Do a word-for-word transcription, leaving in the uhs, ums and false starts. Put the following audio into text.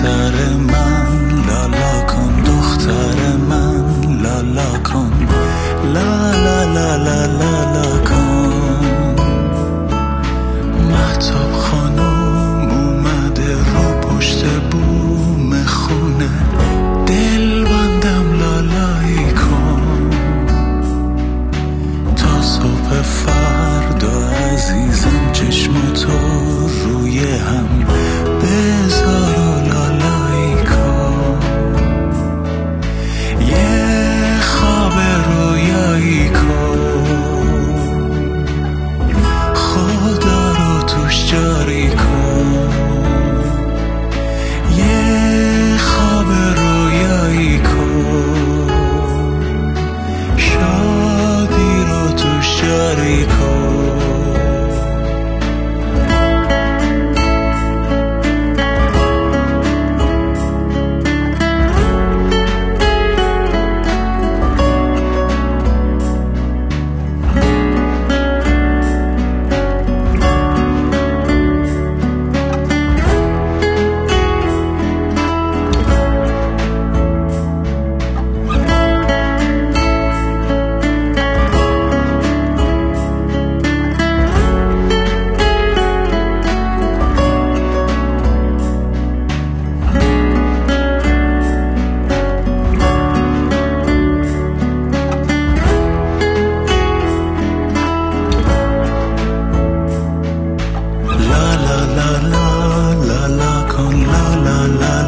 دختر من لالا کن، دختر من لالا کن، لا لا لا لا لا لا کن. مهتاب خانم اومده رو پشت بوم خونه، دل بندم لالایی کن تا صبح فردا عزیزم. چشماتو روی هم بذار و لالایی کن، یه خواب رویایی کن، خدا رو توش جاری کن، یه خواب رویایی کن، شادی رو توش جاری کن. La la la la la la con la la la